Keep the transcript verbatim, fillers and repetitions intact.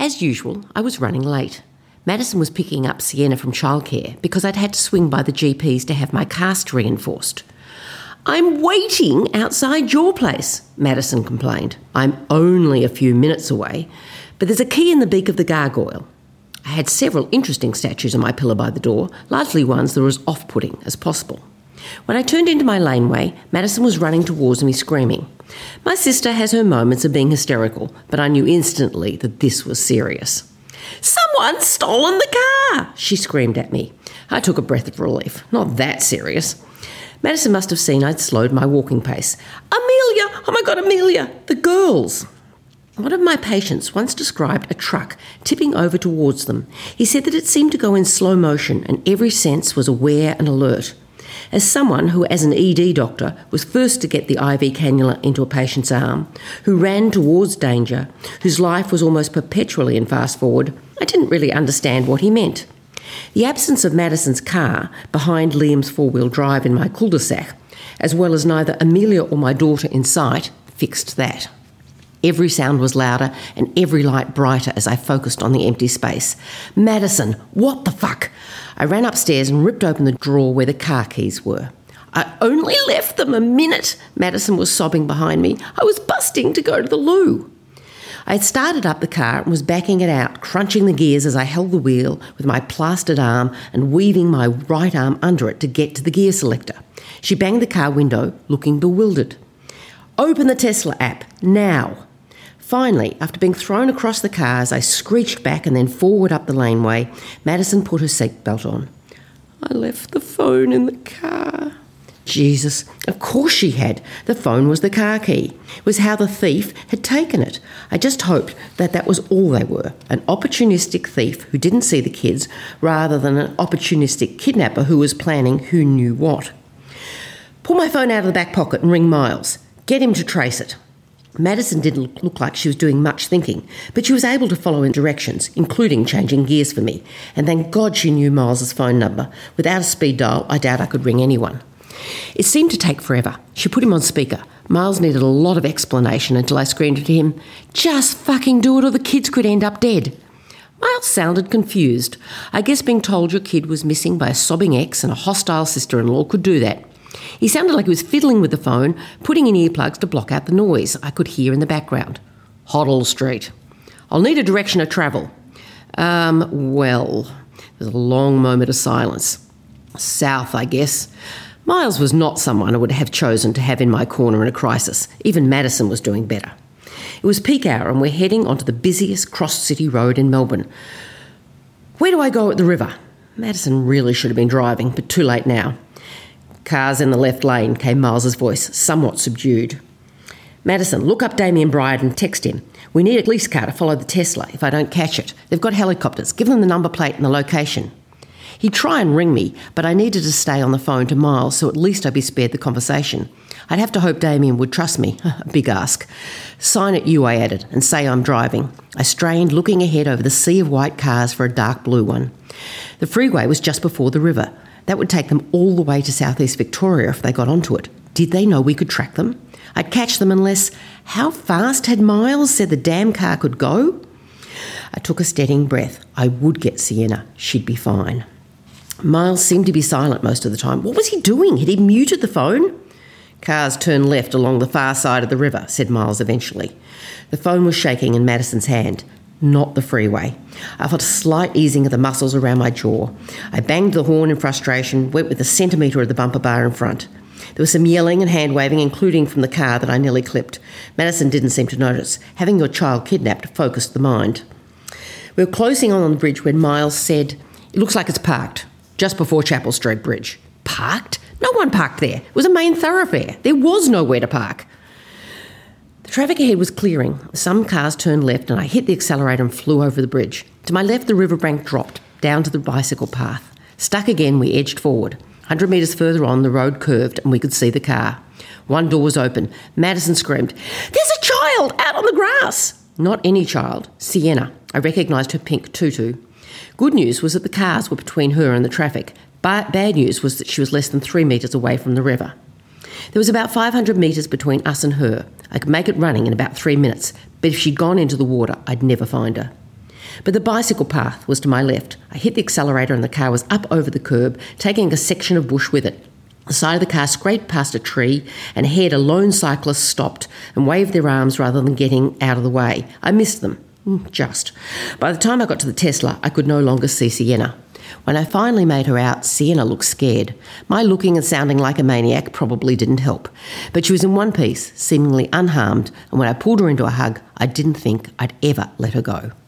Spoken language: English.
As usual, I was running late. Madison was picking up Sienna from childcare because I'd had to swing by the G P's to have my cast reinforced. "I'm waiting outside your place," Madison complained. "I'm only a few minutes away, but there's a key in the beak of the gargoyle." I had several interesting statues on my pillar by the door, largely ones that were as off-putting as possible. When I turned into my laneway, Madison was running towards me screaming. My sister has her moments of being hysterical, but I knew instantly that this was serious. "Someone's stolen the car!" she screamed at me. I took a breath of relief. Not that serious. Madison must have seen I'd slowed my walking pace. "Amelia! Oh my God, Amelia! The girls!" One of my patients once described a truck tipping over towards them. He said that it seemed to go in slow motion and every sense was aware and alert. As someone who, as an E D doctor, was first to get the I V cannula into a patient's arm, who ran towards danger, whose life was almost perpetually in fast forward, I didn't really understand what he meant. The absence of Madison's car behind Liam's four-wheel drive in my cul-de-sac, as well as neither Amelia or my daughter in sight, fixed that. Every sound was louder and every light brighter as I focused on the empty space. "Madison, what the fuck?" I ran upstairs and ripped open the drawer where the car keys were. "I only left them a minute," Madison was sobbing behind me. "I was busting to go to the loo." I had started up the car and was backing it out, crunching the gears as I held the wheel with my plastered arm and weaving my right arm under it to get to the gear selector. She banged the car window, looking bewildered. "Open the Tesla app, now." Finally, after being thrown across the car as I screeched back and then forward up the laneway, Madison put her seatbelt on. "I left the phone in the car." Jesus, of course she had. The phone was the car key. It was how the thief had taken it. I just hoped that that was all they were, an opportunistic thief who didn't see the kids rather than an opportunistic kidnapper who was planning who knew what. "Pull my phone out of the back pocket and ring Miles. Get him to trace it." Madison didn't look like she was doing much thinking, but she was able to follow in directions, including changing gears for me, and thank God she knew Miles's phone number. Without a speed dial, I doubt I could ring anyone. It seemed to take forever. She put him on speaker. Miles needed a lot of explanation until I screamed at him, "Just fucking do it or the kids could end up dead." Miles sounded confused. I guess being told your kid was missing by a sobbing ex and a hostile sister-in-law could do that. He sounded like he was fiddling with the phone, putting in earplugs to block out the noise I could hear in the background. "Hoddle Street. I'll need a direction of travel." Um, well, there was a long moment of silence. "South, I guess." Miles was not someone I would have chosen to have in my corner in a crisis. Even Madison was doing better. It was peak hour and we're heading onto the busiest cross-city road in Melbourne. "Where do I go at the river?" Madison really should have been driving, but too late now. "Cars in the left lane," came Miles's voice, somewhat subdued. "Madison, look up Damien Bryant and text him. We need a police car to follow the Tesla if I don't catch it. They've got helicopters. Give them the number plate and the location." He'd try and ring me, but I needed to stay on the phone to Miles, so at least I'd be spared the conversation. I'd have to hope Damien would trust me. A big ask. "Sign it you," I added, "and say I'm driving." I strained, looking ahead over the sea of white cars for a dark blue one. The freeway was just before the river. That would take them all the way to southeast Victoria if they got onto it. Did they know we could track them? I'd catch them unless... How fast had Miles said the damn car could go? I took a steadying breath. I would get Sienna. She'd be fine. Miles seemed to be silent most of the time. What was he doing? Had he muted the phone? "Cars turn left along the far side of the river," said Miles eventually. The phone was shaking in Madison's hand. Not the freeway. I felt a slight easing of the muscles around my jaw. I banged the horn in frustration, went with a centimetre of the bumper bar in front. There was some yelling and hand-waving, including from the car that I nearly clipped. Madison didn't seem to notice. Having your child kidnapped focused the mind. We were closing on the bridge when Miles said, "It looks like it's parked, just before Chapel Street Bridge." Parked? No one parked there. It was a main thoroughfare. There was nowhere to park. The traffic ahead was clearing. Some cars turned left and I hit the accelerator and flew over the bridge. To my left, the riverbank dropped down to the bicycle path. Stuck again, we edged forward. one hundred metres further on, the road curved and we could see the car. One door was open. Madison screamed, "There's a child out on the grass!" Not any child, Sienna. I recognised her pink tutu. Good news was that the cars were between her and the traffic. But bad news was that she was less than three metres away from the river. There was about five hundred metres between us and her. I could make it running in about three minutes, but if she'd gone into the water, I'd never find her. But the bicycle path was to my left. I hit the accelerator and the car was up over the curb, taking a section of bush with it. The side of the car scraped past a tree, and ahead a lone cyclist stopped and waved their arms rather than getting out of the way. I missed them. Just. By the time I got to the Tesla, I could no longer see Sienna. When I finally made her out, Sienna looked scared. My looking and sounding like a maniac probably didn't help. But she was in one piece, seemingly unharmed, and when I pulled her into a hug, I didn't think I'd ever let her go.